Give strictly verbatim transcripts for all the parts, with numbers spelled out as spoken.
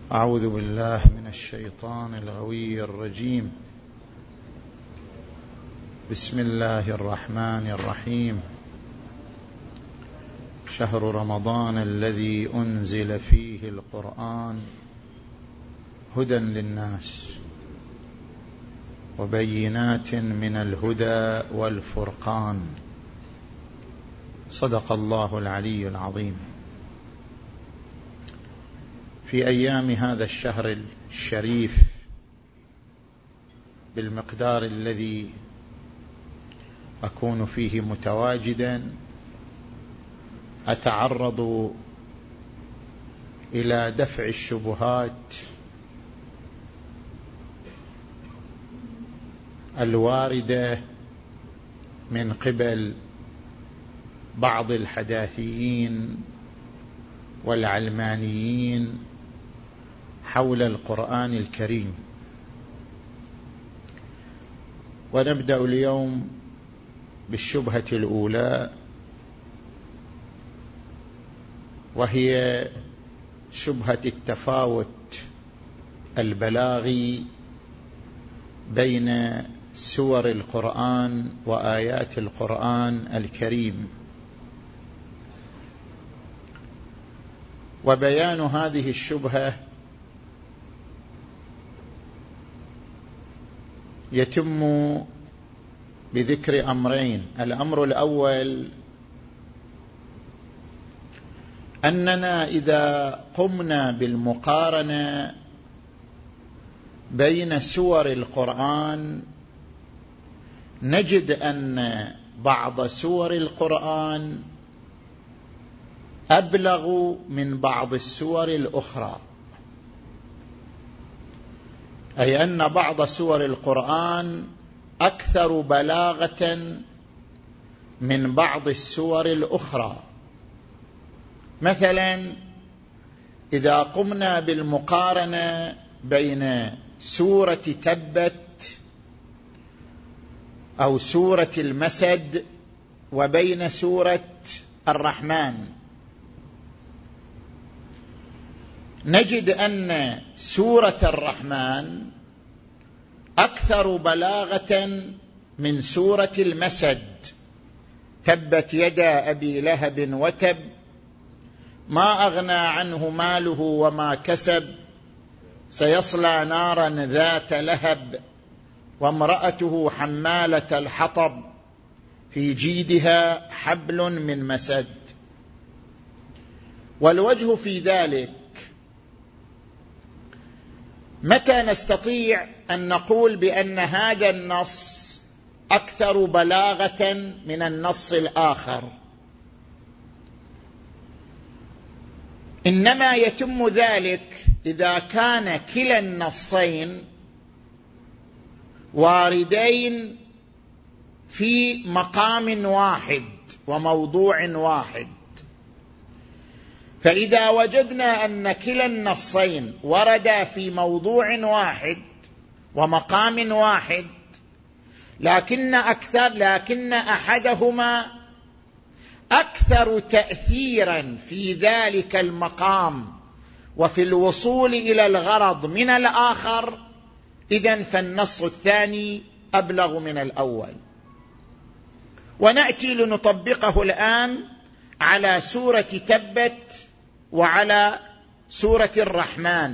أعوذ بالله من الشيطان الغوي الرجيم. بسم الله الرحمن الرحيم. شهر رمضان الذي أنزل فيه القرآن هدى للناس وبينات من الهدى والفرقان. صدق الله العلي العظيم. في أيام هذا الشهر الشريف بالمقدار الذي أكون فيه متواجدا أتعرض إلى دفع الشبهات الواردة من قبل بعض الحداثيين والعلمانيين حول القرآن الكريم. ونبدأ اليوم بالشبهة الأولى، وهي شبهة التفاوت البلاغي بين سور القرآن وآيات القرآن الكريم. وبيان هذه الشبهة يتم بذكر أمرين. الأمر الأول أننا إذا قمنا بالمقارنة بين سور القرآن نجد أن بعض سور القرآن أبلغ من بعض السور الأخرى، أي أن بعض سور القرآن أكثر بلاغة من بعض السور الأخرى. مثلا إذا قمنا بالمقارنة بين سورة تبت أو سورة المسد وبين سورة الرحمن نجد أن سورة الرحمن أكثر بلاغة من سورة المسد. تبت يدا أبي لهب وتب ما أغنى عنه ماله وما كسب سيصلى نارا ذات لهب وامرأته حمالة الحطب في جيدها حبل من مسد. والوجه في ذلك متى نستطيع أن نقول بأن هذا النص أكثر بلاغة من النص الآخر؟ إنما يتم ذلك إذا كان كلا النصين واردين في مقام واحد وموضوع واحد. فإذا وجدنا أن كلا النصين وردا في موضوع واحد ومقام واحد، لكن أكثر لكن أحدهما أكثر تأثيرا في ذلك المقام وفي الوصول إلى الغرض من الآخر، إذن فالنص الثاني أبلغ من الأول. ونأتي لنطبقه الآن على سورة تبت وعلى سورة الرحمن.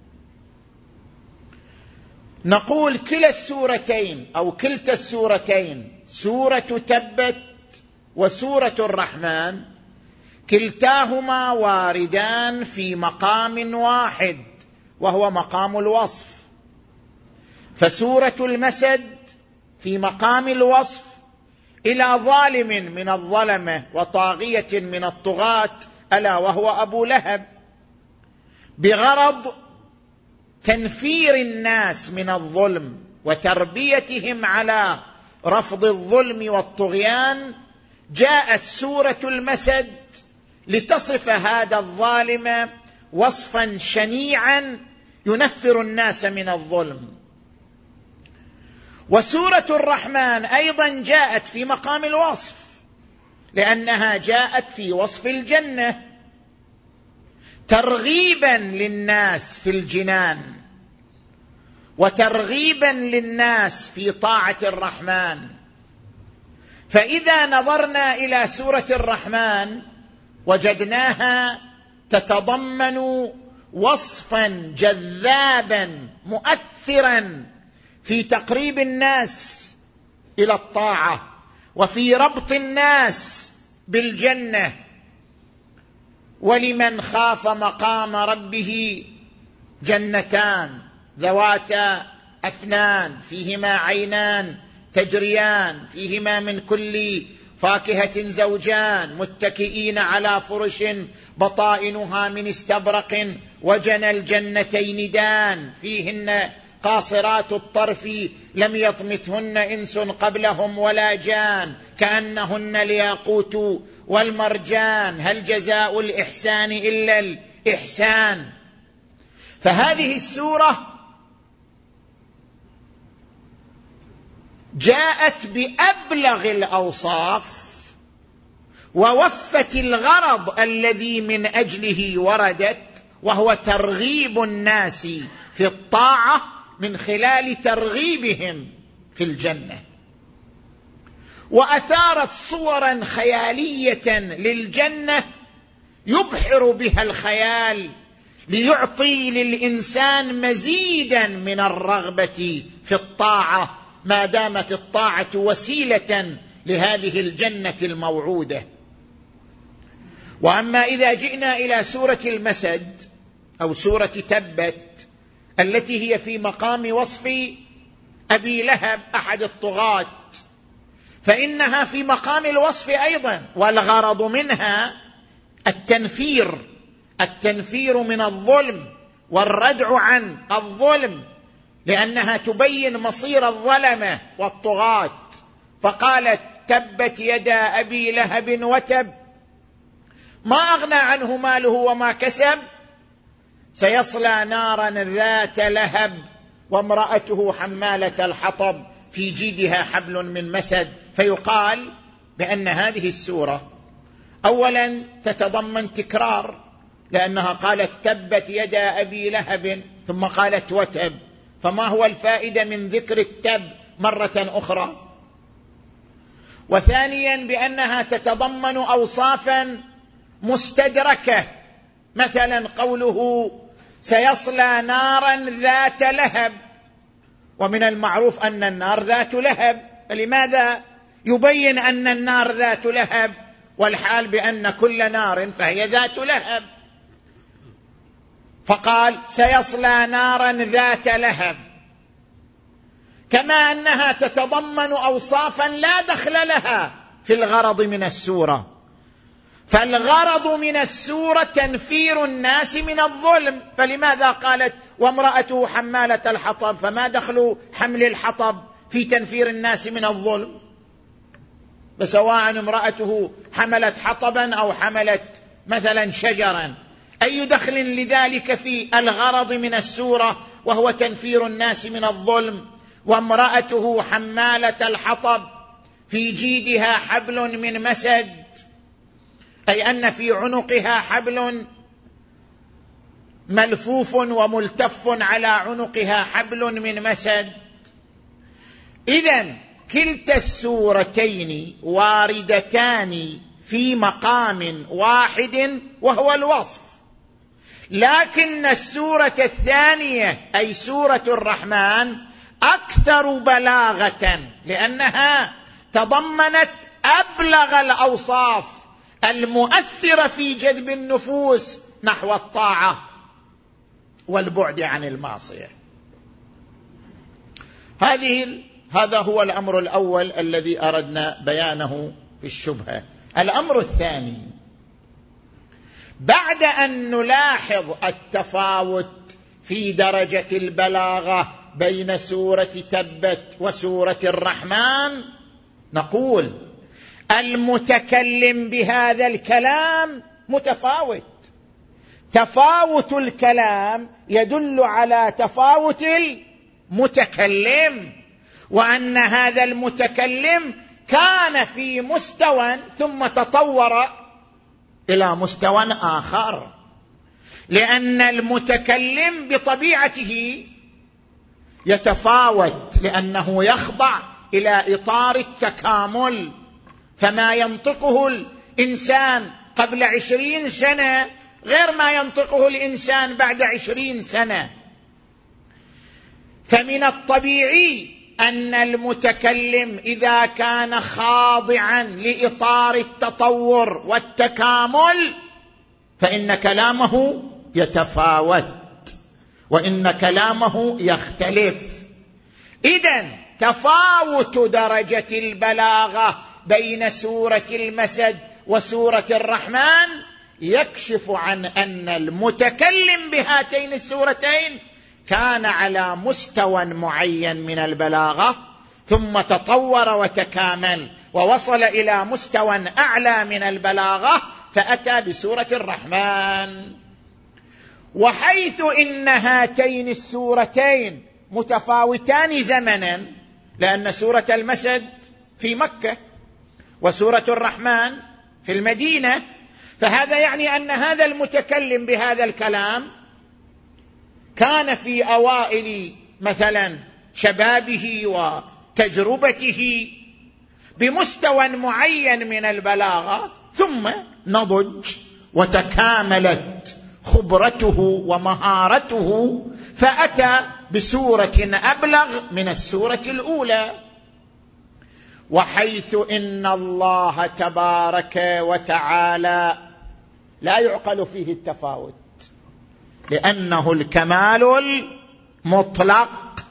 نقول كلا السورتين أو كلتا السورتين، سورة تبت وسورة الرحمن، كلتاهما واردان في مقام واحد وهو مقام الوصف. فسورة المسد في مقام الوصف إلى ظالم من الظلمة وطاغية من الطغاة ألا وهو أبو لهب، بغرض تنفير الناس من الظلم وتربيتهم على رفض الظلم والطغيان، جاءت سورة المسد لتصف هذا الظالم وصفا شنيعا ينفر الناس من الظلم. وسورة الرحمن أيضا جاءت في مقام الوصف، لأنها جاءت في وصف الجنة، ترغيبا للناس في الجنان وترغيبا للناس في طاعة الرحمن. فإذا نظرنا إلى سورة الرحمن وجدناها تتضمن وصفا جذابا مؤثرا في تقريب الناس إلى الطاعة وفي ربط الناس بالجنة. ولمن خاف مقام ربه جنتان ذواتا أفنان فيهما عينان تجريان فيهما من كل فاكهة زوجان متكئين على فرش بطائنها من استبرق وجنى الجنتين دان فيهن قاصرات الطرف لم يطمثهن إنس قبلهم ولا جان كأنهن الياقوت والمرجان هل جزاء الإحسان إلا الإحسان. فهذه السورة جاءت بأبلغ الأوصاف ووفت الغرض الذي من أجله وردت، وهو ترغيب الناس في الطاعة من خلال ترغيبهم في الجنة. وأثارت صورا خيالية للجنة يبحر بها الخيال ليعطي للإنسان مزيدا من الرغبة في الطاعة ما دامت الطاعة وسيلة لهذه الجنة الموعودة. وأما إذا جئنا إلى سورة المسد أو سورة تبت التي هي في مقام وصف أبي لهب أحد الطغاة، فإنها في مقام الوصف أيضا، والغرض منها التنفير التنفير من الظلم والردع عن الظلم، لأنها تبين مصير الظلمة والطغاة. فقالت تبت يدا أبي لهب وتب ما أغنى عنه ماله وما كسب سيصلى نارا ذات لهب وامرأته حمالة الحطب في جيدها حبل من مسد. فيقال بأن هذه السورة أولا تتضمن تكرار، لأنها قالت تبت يدا أبي لهب ثم قالت وتب، فما هو الفائدة من ذكر التب مرة أخرى؟ وثانيا بأنها تتضمن أوصافا مستدركة، مثلا قوله سيصلى نارا ذات لهب، ومن المعروف أن النار ذات لهب، فلماذا يبين أن النار ذات لهب والحال بأن كل نار فهي ذات لهب؟ فقال سيصلى نارا ذات لهب. كما أنها تتضمن أوصافا لا دخل لها في الغرض من السورة، فالغرض من السورة تنفير الناس من الظلم، فلماذا قالت وامرأته حمالة الحطب؟ فما دخل حمل الحطب في تنفير الناس من الظلم؟ فسواء امرأته حملت حطبا أو حملت مثلا شجرا، أي دخل لذلك في الغرض من السورة وهو تنفير الناس من الظلم؟ وامرأته حمالة الحطب في جيدها حبل من مسد، أي أن في عنقها حبل ملفوف وملتف على عنقها حبل من مسد. إذن كلتا السورتين واردتان في مقام واحد وهو الوصف، لكن السورة الثانية أي سورة الرحمن أكثر بلاغة، لأنها تضمنت أبلغ الأوصاف المؤثرة في جذب النفوس نحو الطاعة والبعد عن المعصية. هذه هذا هو الأمر الأول الذي أردنا بيانه في الشبهة. الأمر الثاني، بعد أن نلاحظ التفاوت في درجة البلاغة بين سورة تبت وسورة الرحمن، نقول المتكلم بهذا الكلام متفاوت. تفاوت الكلام يدل على تفاوت المتكلم، وأن هذا المتكلم كان في مستوى ثم تطور إلى مستوى آخر. لأن المتكلم بطبيعته يتفاوت، لأنه يخضع إلى إطار التكامل، فما ينطقه الإنسان قبل عشرين سنة غير ما ينطقه الإنسان بعد عشرين سنة. فمن الطبيعي أن المتكلم إذا كان خاضعا لإطار التطور والتكامل فإن كلامه يتفاوت وإن كلامه يختلف. إذن تفاوت درجة البلاغة بين سورة المسد وسورة الرحمن يكشف عن أن المتكلم بهاتين السورتين كان على مستوى معين من البلاغة، ثم تطور وتكامل ووصل إلى مستوى أعلى من البلاغة فأتى بسورة الرحمن. وحيث إن هاتين السورتين متفاوتان زمنا، لأن سورة المسد في مكة وسورة الرحمن في المدينة، فهذا يعني أن هذا المتكلم بهذا الكلام كان في أوائل مثلا شبابه وتجربته بمستوى معين من البلاغة، ثم نضج وتكاملت خبرته ومهارته فأتى بسورة أبلغ من السورة الأولى. وحيث إن الله تبارك وتعالى لا يعقل فيه التفاوت، لأنه الكمال المطلق،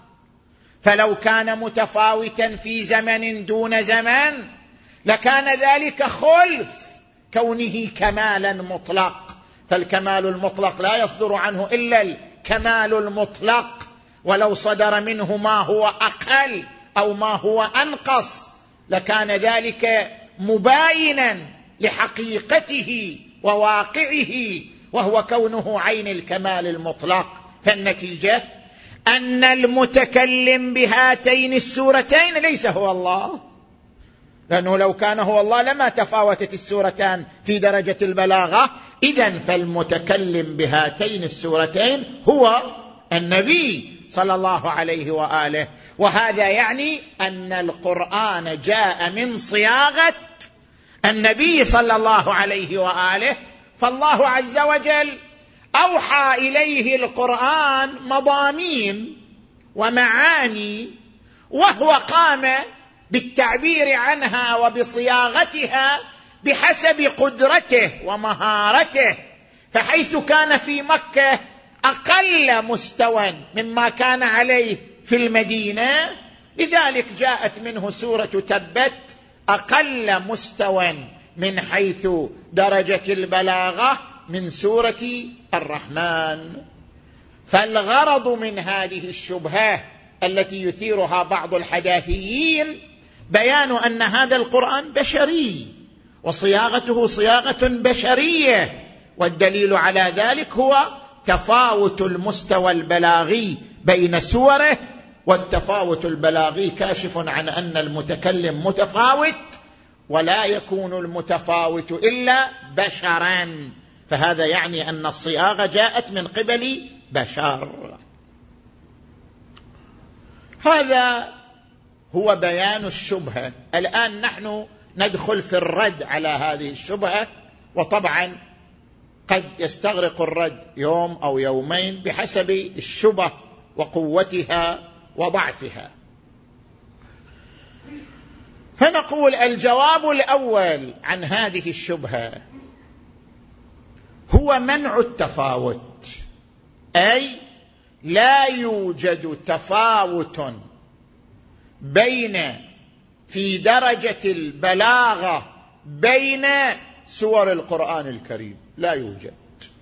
فلو كان متفاوتا في زمن دون زمن لكان ذلك خلف كونه كمالا مطلق، فالكمال المطلق لا يصدر عنه إلا الكمال المطلق، ولو صدر منه ما هو أقل أو ما هو أنقص لكان ذلك مباينا لحقيقته وواقعه، وهو كونه عين الكمال المطلق. فالنتيجة أن المتكلم بهاتين السورتين ليس هو الله، لأنه لو كان هو الله لما تفاوتت السورتان في درجة البلاغة. إذن فالمتكلم بهاتين السورتين هو النبي صلى الله عليه وآله. وهذا يعني أن القرآن جاء من صياغة النبي صلى الله عليه وآله، فالله عز وجل أوحى إليه القرآن مضامين ومعاني، وهو قام بالتعبير عنها وبصياغتها بحسب قدرته ومهارته. فحيث كان في مكة أقل مستوى مما كان عليه في المدينة، لذلك جاءت منه سورة تبت أقل مستوى من حيث درجة البلاغة من سورة الرحمن. فالغرض من هذه الشبهة التي يثيرها بعض الحداثيين بيان أن هذا القرآن بشري وصياغته صياغة بشرية، والدليل على ذلك هو تفاوت المستوى البلاغي بين سوره، والتفاوت البلاغي كاشف عن أن المتكلم متفاوت، ولا يكون المتفاوت إلا بشرا، فهذا يعني أن الصياغة جاءت من قبل بشر. هذا هو بيان الشبهة. الآن نحن ندخل في الرد على هذه الشبهة، وطبعا قد يستغرق الرد يوم أو يومين بحسب الشبهة وقوتها وضعفها. فنقول الجواب الأول عن هذه الشبهة هو منع التفاوت، أي لا يوجد تفاوت بين في درجة البلاغة بين سور القرآن الكريم، لا يوجد.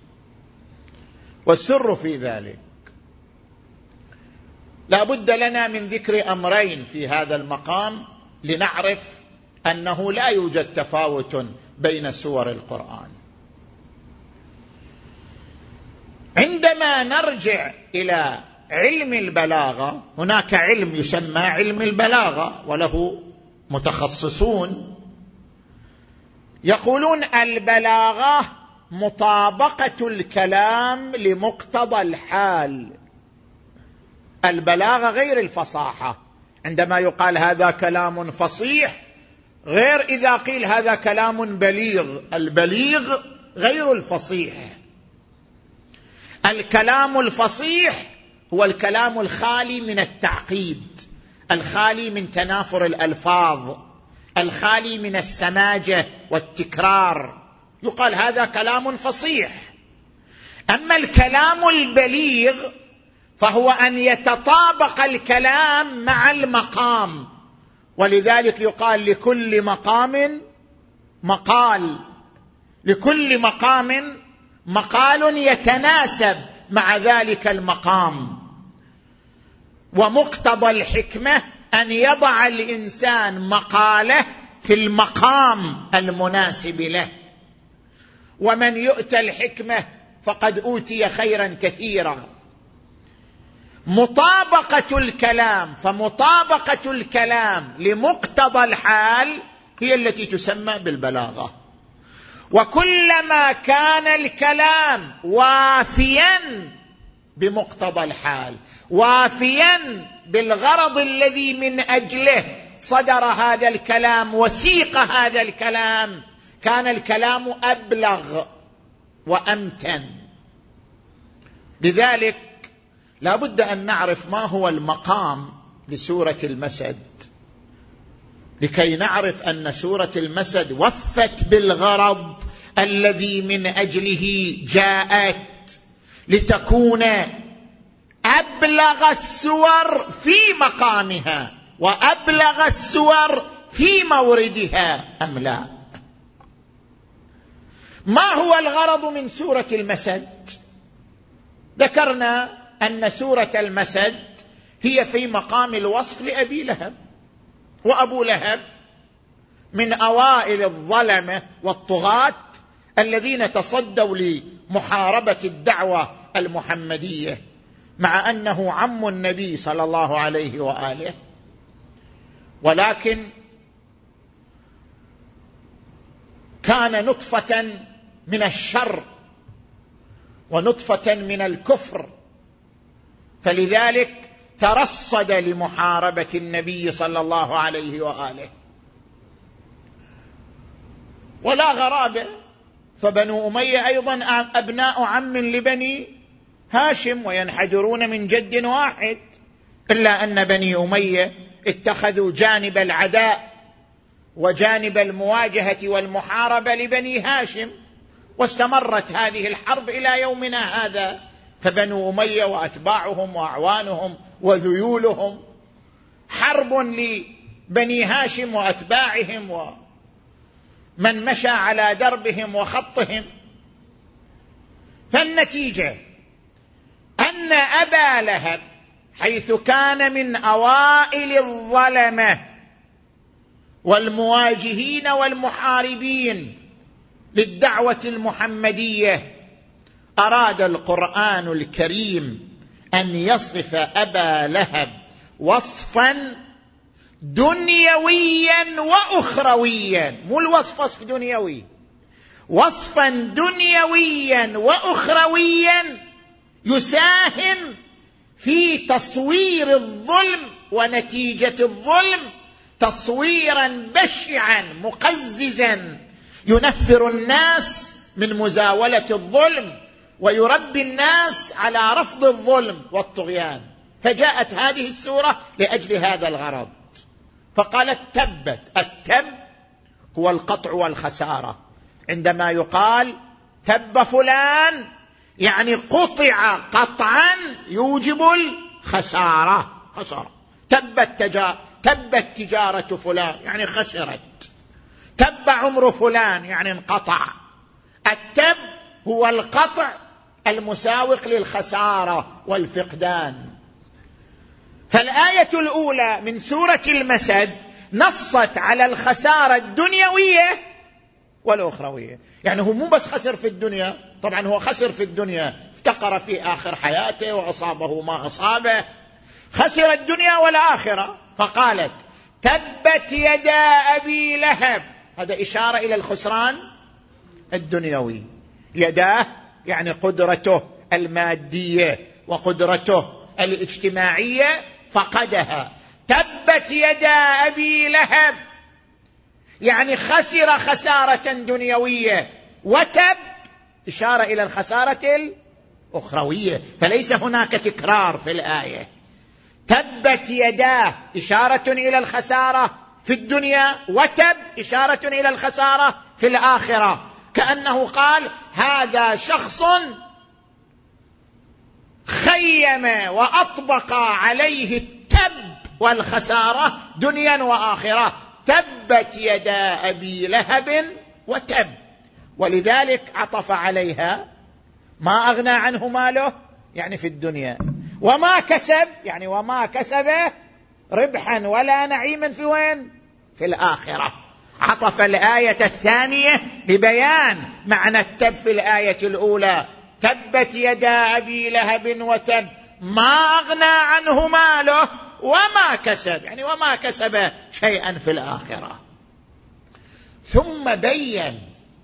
والسر في ذلك لا بد لنا من ذكر أمرين في هذا المقام لنعرف أنه لا يوجد تفاوت بين سور القرآن. عندما نرجع إلى علم البلاغة، هناك علم يسمى علم البلاغة وله متخصصون يقولون البلاغة مطابقة الكلام لمقتضى الحال. البلاغة غير الفصاحة، عندما يقال هذا كلام فصيح غير إذا قيل هذا كلام بليغ. البليغ غير الفصيح. الكلام الفصيح هو الكلام الخالي من التعقيد، الخالي من تنافر الألفاظ، الخالي من السماجة والتكرار، يقال هذا كلام فصيح. أما الكلام البليغ فهو أن يتطابق الكلام مع المقام، ولذلك يقال لكل مقام مقال، لكل مقام مقال يتناسب مع ذلك المقام. ومقتضى الحكمة أن يضع الإنسان مقاله في المقام المناسب له، ومن يؤتى الحكمة فقد أوتي خيرا كثيرا. مطابقة الكلام، فمطابقة الكلام لمقتضى الحال هي التي تسمى بالبلاغة. وكلما كان الكلام وافيا بمقتضى الحال، وافيا بالغرض الذي من أجله صدر هذا الكلام وسيق هذا الكلام، كان الكلام أبلغ وأمتن. لذلك لا بد أن نعرف ما هو المقام لسورة المسد، لكي نعرف أن سورة المسد وفت بالغرض الذي من أجله جاءت، لتكون أبلغ السور في مقامها وأبلغ السور في موردها أم لا؟ ما هو الغرض من سورة المسد؟ ذكرنا أن سورة المسد هي في مقام الوصف لأبي لهب، وأبو لهب من أوائل الظلمة والطغاة الذين تصدوا لمحاربة الدعوة المحمدية، مع أنه عم النبي صلى الله عليه وآله، ولكن كان نطفة من الشر ونطفة من الكفر، فلذلك ترصد لمحاربة النبي صلى الله عليه وآله. ولا غرابة، فبنو أمية أيضا أبناء عم لبني هاشم وينحدرون من جد واحد، إلا أن بني أمية اتخذوا جانب العداء وجانب المواجهة والمحاربة لبني هاشم، واستمرت هذه الحرب إلى يومنا هذا. فبنو أمية وأتباعهم وأعوانهم وذيولهم حرب لبني هاشم وأتباعهم ومن مشى على دربهم وخطهم. فالنتيجة أن أبا لهب حيث كان من أوائل الظلمة والمواجهين والمحاربين للدعوة المحمدية، أراد القرآن الكريم أن يصف أبا لهب وصفا دنيويا وأخرويا، مو الوصف وصف دنيوي، وصفا دنيويا وأخرويا يساهم في تصوير الظلم ونتيجة الظلم تصويرا بشعا مقززا ينفر الناس من مزاولة الظلم ويربي الناس على رفض الظلم والطغيان. فجاءت هذه السورة لأجل هذا الغرض، فقالت تبت. التب هو القطع والخسارة، عندما يقال تب فلان يعني قطع قطعا يوجب الخسارة، خسارة. تبت, تجا... تبت تجارة فلان يعني خسرت، تب عمر فلان يعني انقطع. التب هو القطع المساوق للخسارة والفقدان. فالآية الأولى من سورة المسد نصت على الخسارة الدنيوية والأخروية، يعني هو مو بس خسر في الدنيا، طبعا هو خسر في الدنيا، افتقر في آخر حياته وأصابه ما أصابه، خسر الدنيا والآخرة. فقالت تبت يدا أبي لهب، هذا إشارة إلى الخسران الدنيوي، يداه يعني قدرته المادية وقدرته الاجتماعية فقدها. تبت يدا أبي لهب يعني خسر خسارة دنيوية، وتب إشارة إلى الخسارة الأخروية، فليس هناك تكرار في الآية. تبت يداه إشارة إلى الخسارة في الدنيا، وتب إشارة إلى الخسارة في الآخرة، كأنه قال هذا شخص خيم وأطبق عليه التب والخسارة دنيا وآخرة. تبت يدا أبي لهب وتب، ولذلك عطف عليها ما أغنى عنه ماله يعني في الدنيا، وما كسب يعني وما كسب ربحا ولا نعيما في وين؟ في الآخرة. عطف الآية الثانية لبيان معنى التب في الآية الأولى. تبت يدا أبي لهب وتب ما أغنى عنه ماله وما كسب يعني وما كسب شيئا في الآخرة. ثم بين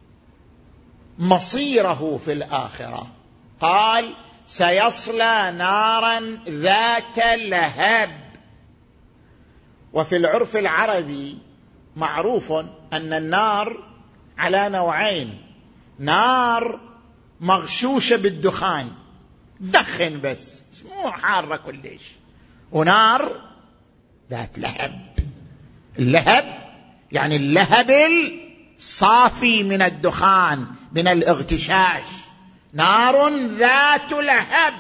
مصيره في الآخرة، قال سيصلى نارا ذات لهب. وفي العرف العربي معروف أن النار على نوعين: نار مغشوشة بالدخان، دخن بس مو حارة كلش، ونار ذات لهب. اللهب يعني اللهب الصافي من الدخان من الاغتشاش، نار ذات لهب.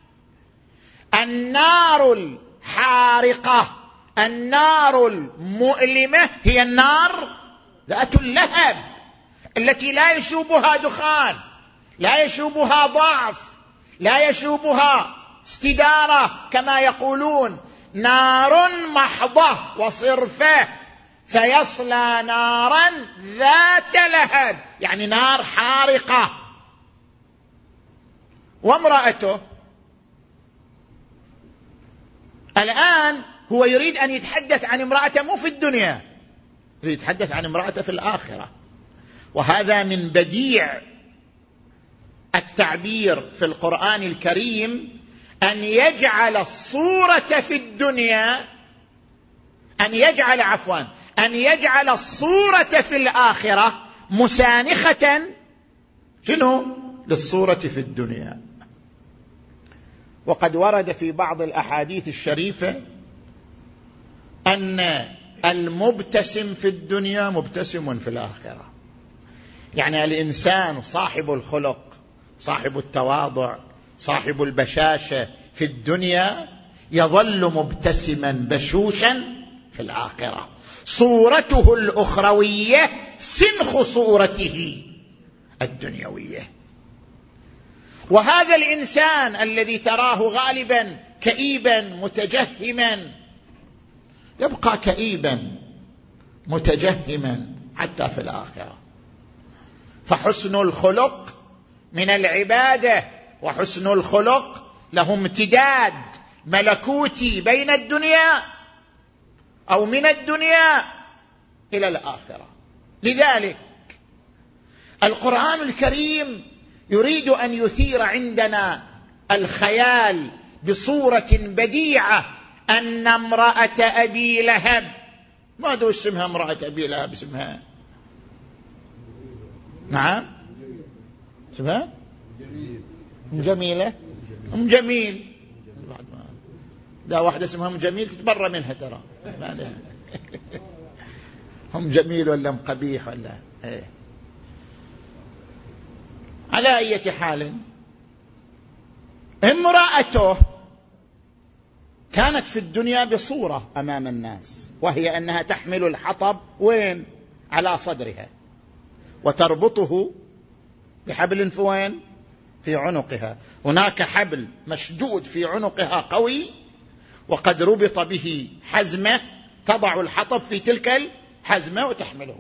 النار الحارقة النار المؤلمة هي النار ذات اللهب التي لا يشوبها دخان، لا يشوبها ضعف، لا يشوبها استدارة كما يقولون، نار محضة وصرفة. سيصلى نارا ذات لهب يعني نار حارقة. وامرأته الآن هو يريد أن يتحدث عن امرأته مو في الدنيا، يريد يتحدث عن امرأته في الآخرة. وهذا من بديع التعبير في القرآن الكريم أن يجعل الصورة في الدنيا أن يجعل عفوا أن يجعل الصورة في الآخرة مسانخة شنو؟ للصورة في الدنيا. وقد ورد في بعض الأحاديث الشريفة أن المبتسم في الدنيا مبتسم في الآخرة، يعني الإنسان صاحب الخلق، صاحب التواضع، صاحب البشاشة في الدنيا يظل مبتسما بشوشا في الآخرة. صورته الأخروية سنخ صورته الدنيوية. وهذا الإنسان الذي تراه غالبا كئيبا متجهما يبقى كئيبا متجهما حتى في الآخرة. فحسن الخلق من العبادة، وحسن الخلق له امتداد ملكوتي بين الدنيا أو من الدنيا إلى الآخرة. لذلك القرآن الكريم يريد أن يثير عندنا الخيال بصورة بديعة أن امرأة أبي لهب، ما أدري اسمها امرأة أبي لهب، اسمها نعم اسمها أم جميلة، أم جميل. ده واحدة اسمها أم جميل تتبرى منها ترى أم جميل ولا أم قبيح ولا ايه. على أي حال امرأته كانت في الدنيا بصورة أمام الناس، وهي أنها تحمل الحطب وين؟ على صدرها، وتربطه بحبل في وين؟ في عنقها. هناك حبل مشدود في عنقها قوي، وقد ربط به حزمة تضع الحطب في تلك الحزمة وتحمله.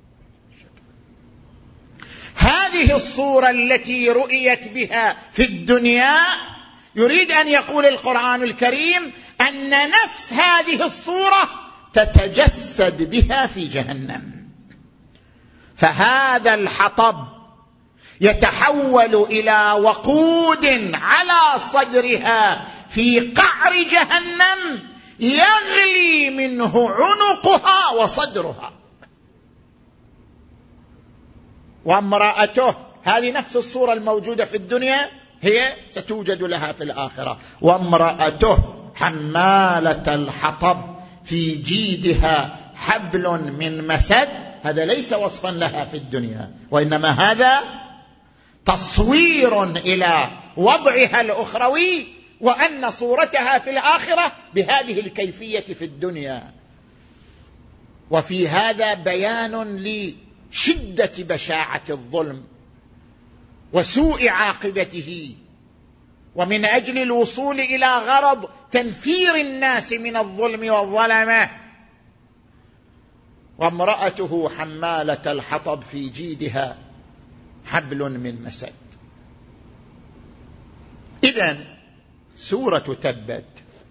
هذه الصورة التي رؤيت بها في الدنيا يريد أن يقول القرآن الكريم أن نفس هذه الصورة تتجسد بها في جهنم. فهذا الحطب يتحول إلى وقود على صدرها في قعر جهنم يغلي منه عنقها وصدرها. وامرأته، هذه نفس الصورة الموجودة في الدنيا هي ستوجد لها في الآخرة. وامرأته حمالة الحطب في جيدها حبل من مسد، هذا ليس وصفا لها في الدنيا، وإنما هذا تصوير إلى وضعها الأخروي، وأن صورتها في الآخرة بهذه الكيفية في الدنيا. وفي هذا بيان لشدة بشاعة الظلم وسوء عاقبته، ومن أجل الوصول إلى غرض تنفير الناس من الظلم والظلمة. وامرأته حمالة الحطب في جيدها حبل من مسد. إذن سورة تبت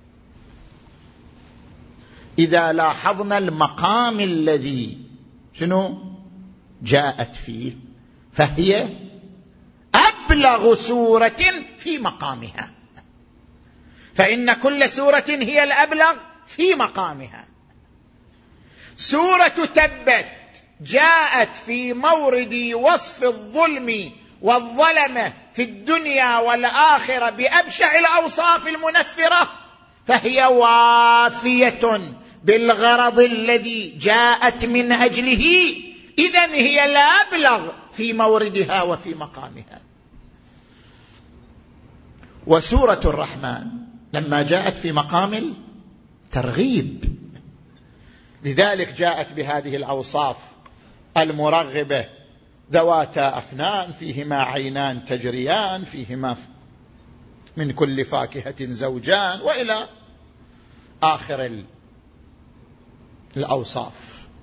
إذا لاحظنا المقام الذي شنو جاءت فيه، فهي أبلغ سورة في مقامها، فإن كل سورة هي الأبلغ في مقامها. سورة تبت جاءت في مورد وصف الظلم والظلمة في الدنيا والآخرة بأبشع الأوصاف المنفرة، فهي وافية بالغرض الذي جاءت من أجله، إذن هي الأبلغ في موردها وفي مقامها. وسورة الرحمن لما جاءت في مقام الترغيب، لذلك جاءت بهذه الأوصاف المرغبة: ذواتا أفنان، فيهما عينان تجريان، فيهما من كل فاكهة زوجان، وإلى آخر الأوصاف.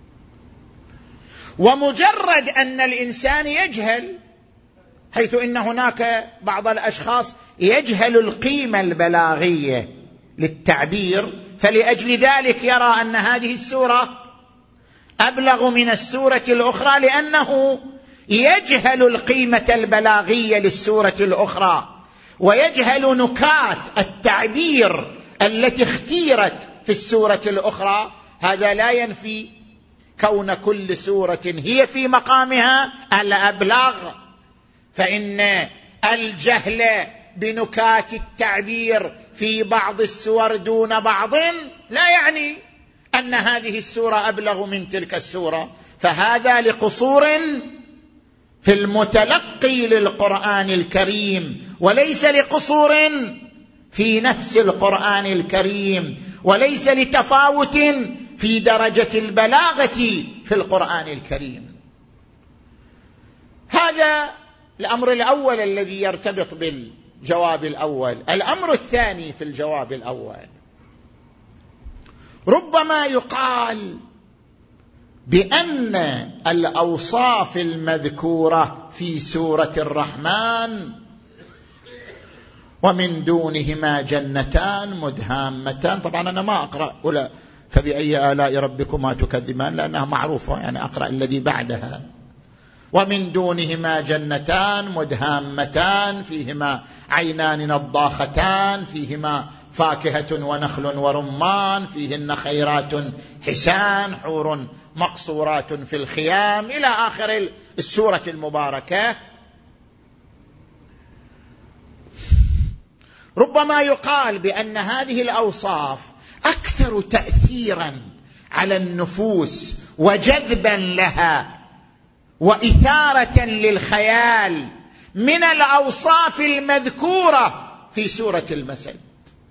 ومجرد أن الإنسان يجهل، حيث إن هناك بعض الأشخاص يجهل القيمة البلاغية للتعبير، فلأجل ذلك يرى أن هذه السورة أبلغ من السورة الأخرى، لأنه يجهل القيمة البلاغية للسورة الأخرى، ويجهل نكات التعبير التي اختيرت في السورة الأخرى. هذا لا ينفي كون كل سورة هي في مقامها الأبلغ، فإن الجهل بنكات التعبير في بعض السور دون بعض لا يعني أن هذه السورة أبلغ من تلك السورة، فهذا لقصور في المتلقي للقرآن الكريم، وليس لقصور في نفس القرآن الكريم، وليس لتفاوت في درجة البلاغة في القرآن الكريم. هذا الأمر الأول الذي يرتبط بالجواب الأول. الأمر الثاني في الجواب الأول: ربما يقال بأن الأوصاف المذكورة في سورة الرحمن ومن دونهما جنتان مدهامتان، طبعا أنا ما أقرأ ولا فبأي آلاء ربكما تكذبان لأنها معروفة، يعني أقرأ الذي بعدها. ومن دونهما جنتان مدهامتان فيهما عينان نضاختان فيهما فاكهة ونخل ورمان فيهن خيرات حسان حور مقصورات في الخيام، إلى آخر السورة المباركة. ربما يقال بأن هذه الأوصاف أكثر تأثيرا على النفوس وجذبا لها وإثارة للخيال من الأوصاف المذكورة في سورة المسد.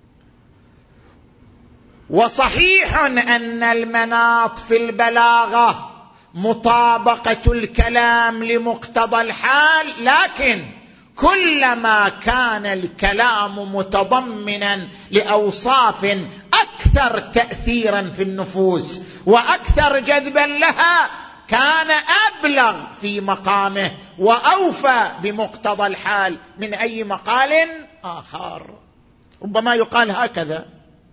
وصحيح أن المناط في البلاغة مطابقة الكلام لمقتضى الحال، لكن كلما كان الكلام متضمنا لأوصاف أكثر تأثيرا في النفوس وأكثر جذبا لها كان أبلغ في مقامه وأوفى بمقتضى الحال من أي مقال آخر. ربما يقال هكذا،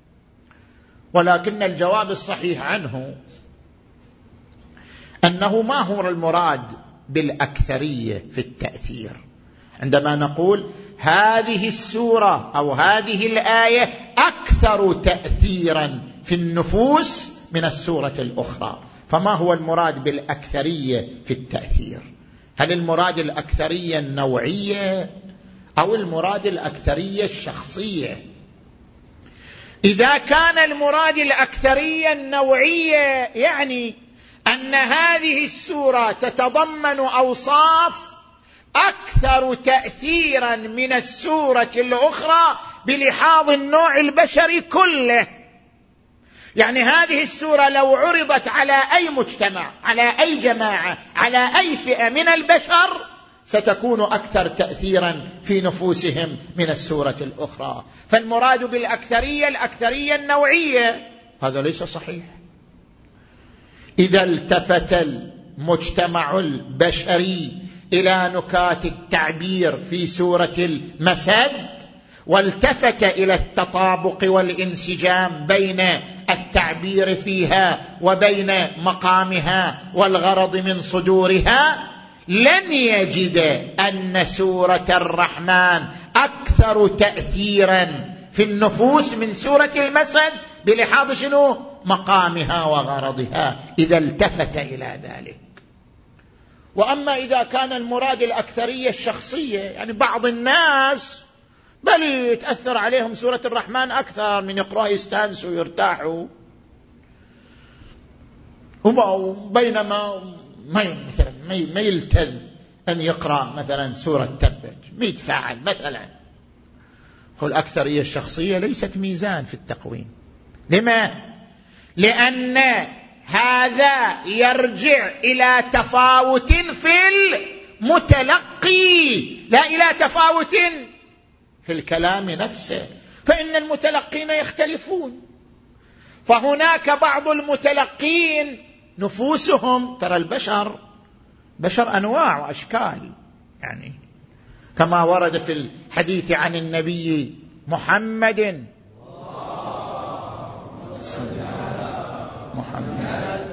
ولكن الجواب الصحيح عنه أنه ما هو المراد بالأكثرية في التأثير. عندما نقول هذه السورة أو هذه الآية أكثر تأثيرا في النفوس من السورة الأخرى، فما هو المراد بالأكثرية في التأثير؟ هل المراد الأكثرية النوعية أو المراد الأكثرية الشخصية؟ إذا كان المراد الأكثرية النوعية يعني أن هذه السورة تتضمن أوصاف أكثر تأثيرا من السورة الأخرى بلحاظ النوع البشري كله. يعني هذه السورة لو عرضت على أي مجتمع، على أي جماعة، على أي فئة من البشر ستكون أكثر تأثيرا في نفوسهم من السورة الأخرى. فالمراد بالأكثرية الأكثرية النوعية، هذا ليس صحيح. إذا التفت المجتمع البشري إلى نكات التعبير في سورة المسد، والتفت إلى التطابق والانسجام بين التعبير فيها وبين مقامها والغرض من صدورها، لن يجد أن سورة الرحمن أكثر تأثيرا في النفوس من سورة المسد بلحاظ شنو؟ مقامها وغرضها، إذا التفت إلى ذلك. وأما إذا كان المراد الأكثرية الشخصية، يعني بعض الناس بل يتأثر عليهم سورة الرحمن أكثر من يقرأ يستانسوا ويرتاحوا، بينما ما مثلا ما يلتذ أن يقرأ مثلا سورة تبت، ما يتفاعل مثلا. فالأكثرية الشخصية ليست ميزان في التقويم. لما؟ لأن هذا يرجع إلى تفاوت في المتلقي لا إلى تفاوت في الكلام نفسه، فإن المتلقين يختلفون. فهناك بعض المتلقين نفوسهم، ترى البشر بشر أنواع وأشكال، يعني كما ورد في الحديث عن النبي محمد صلى محمد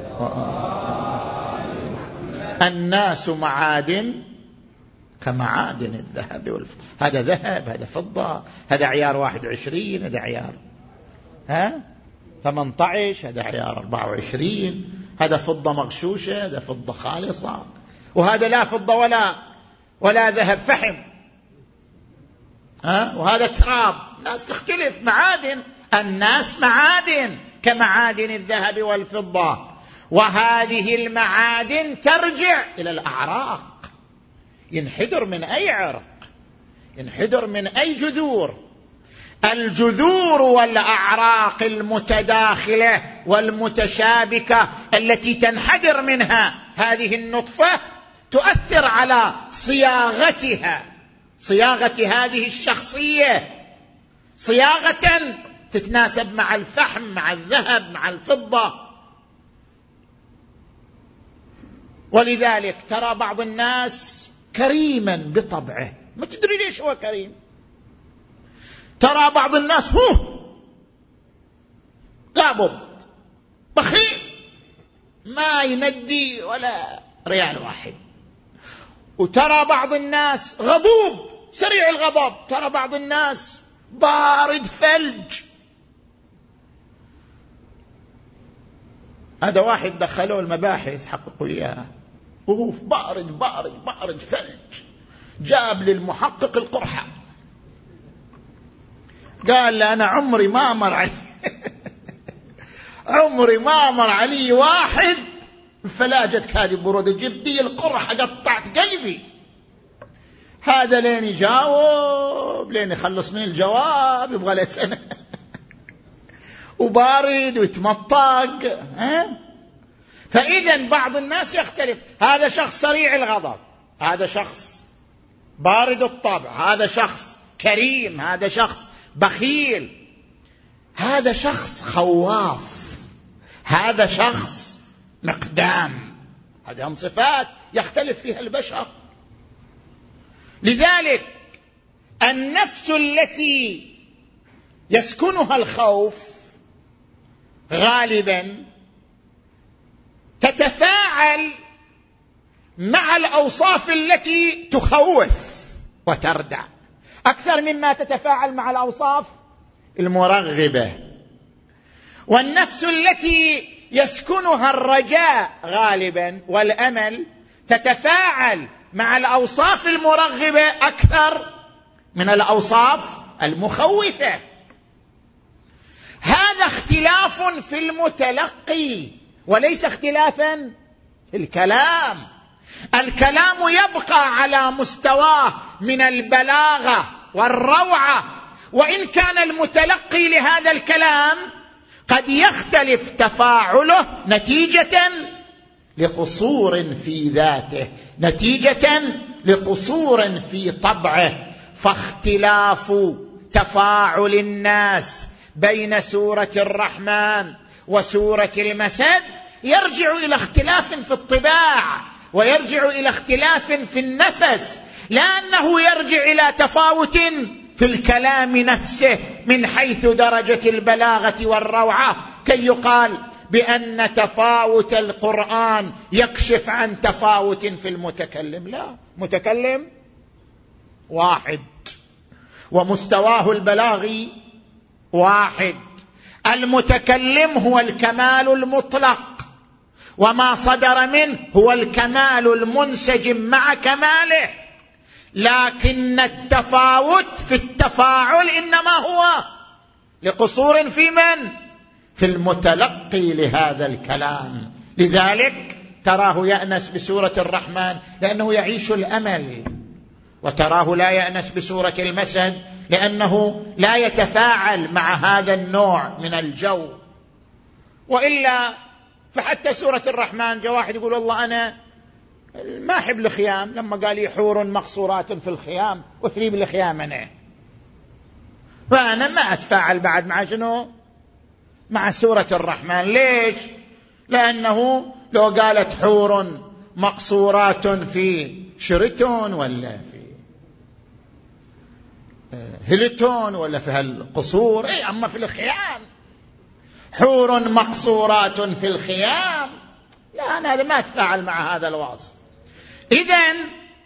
الناس معادن كمعادن الذهب والفضة. هذا ذهب، هذا فضة، هذا عيار واحد وعشرين، هذا عيار ها ثمانية عشر، هذا عيار أربعة وعشرين، هذا فضة مغشوشة، هذا فضة خالصة، وهذا لا فضة ولا ولا ذهب فحم، ها وهذا تراب. الناس تختلف، معادن، الناس معادن كمعادن الذهب والفضة. وهذه المعادن ترجع إلى الأعراق، ينحدر من أي عرق، ينحدر من أي جذور. الجذور والأعراق المتداخلة والمتشابكة التي تنحدر منها هذه النطفة تؤثر على صياغتها، صياغة هذه الشخصية، صياغة تتناسب مع الفحم، مع الذهب، مع الفضة. ولذلك ترى بعض الناس كريما بطبعه، ما تدري ليش هو كريم. ترى بعض الناس هو لابد بخيل، ما يمدي ولا ريال واحد. وترى بعض الناس غضوب سريع الغضب، ترى بعض الناس بارد ثلج. هذا واحد دخلوا المباحث حققوا إياه وهو بارد بارد بارد ثلج، جاب للمحقق القرحة، قال له أنا عمري ما مر علي عمري ما مر علي واحد فلاجتك هذه برودة، جبتي القرحة قطعت قلبي. هذا لين يجاوب، لين يخلص من الجواب يبغى له سنة وبارد ويتمطق. ها؟ فإذا بعض الناس يختلف، هذا شخص سريع الغضب، هذا شخص بارد الطبع، هذا شخص كريم، هذا شخص بخيل، هذا شخص خواف، هذا شخص مقدام. هذه صفات يختلف فيها البشر. لذلك النفس التي يسكنها الخوف غالبا تتفاعل مع الأوصاف التي تخوف وتردع أكثر مما تتفاعل مع الأوصاف المرغبة. والنفس التي يسكنها الرجاء غالبا والأمل تتفاعل مع الأوصاف المرغبة أكثر من الأوصاف المخوفة. هذا اختلاف في المتلقي وليس اختلافا في الكلام. الكلام يبقى على مستواه من البلاغة والروعة، وإن كان المتلقي لهذا الكلام قد يختلف تفاعله نتيجة لقصور في ذاته، نتيجة لقصور في طبعه. فاختلاف تفاعل الناس بين سورة الرحمن وسورة المسد يرجع إلى اختلاف في الطباع، ويرجع إلى اختلاف في النفس، لا أنه يرجع إلى تفاوت في الكلام نفسه من حيث درجة البلاغة والروعة كي يقال بأن تفاوت القرآن يكشف عن تفاوت في المتكلم. لا، متكلم واحد ومستواه البلاغي واحد. المتكلم هو الكمال المطلق، وما صدر منه هو الكمال المنسجم مع كماله، لكن التفاوت في التفاعل إنما هو لقصور في من؟ في المتلقي لهذا الكلام. لذلك تراه يأنس بسورة الرحمن لأنه يعيش الأمل، وتراه لا يأنس بسورة المسد لأنه لا يتفاعل مع هذا النوع من الجو. وإلا فحتى سورة الرحمن جاء واحد يقول والله أنا ما أحب الخيام، لما قال لي حور مقصورات في الخيام وحريب الخيام أنا، فأنا ما أتفاعل بعد مع شنو؟ مع سورة الرحمن. ليش؟ لأنه لو قالت حور مقصورات في شريتون ولا في هيلتون ولا في هالقصور، إيه أما في الخيام حور مقصورات في الخيام، لا أنا هذا ما أتفاعل مع هذا الوصف. إذن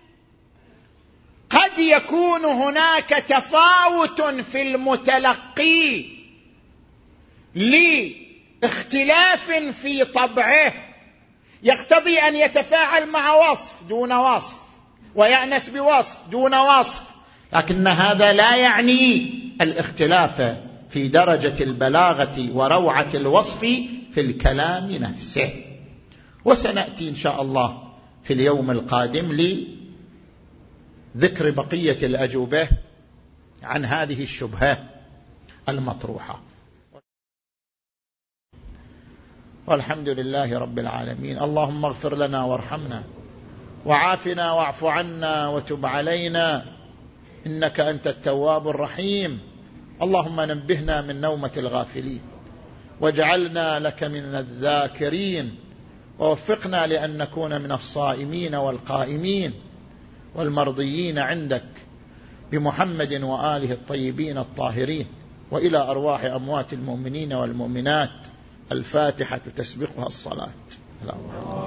قد يكون هناك تفاوت في المتلقي لاختلاف في طبعه يقتضي أن يتفاعل مع وصف دون وصف ويأنس بوصف دون وصف، لكن هذا لا يعني الاختلاف في درجة البلاغة وروعة الوصف في الكلام نفسه. وسنأتي إن شاء الله في اليوم القادم لذكر بقية الأجوبة عن هذه الشبهة المطروحة. والحمد لله رب العالمين. اللهم اغفر لنا وارحمنا وعافنا واعف عنا وتب علينا إنك أنت التواب الرحيم. اللهم نبهنا من نومة الغافلين واجعلنا لك من الذاكرين، ووفقنا لأن نكون من الصائمين والقائمين والمرضيين عندك بمحمد وآله الطيبين الطاهرين. وإلى أرواح أموات المؤمنين والمؤمنات الفاتحة تسبقها الصلاة.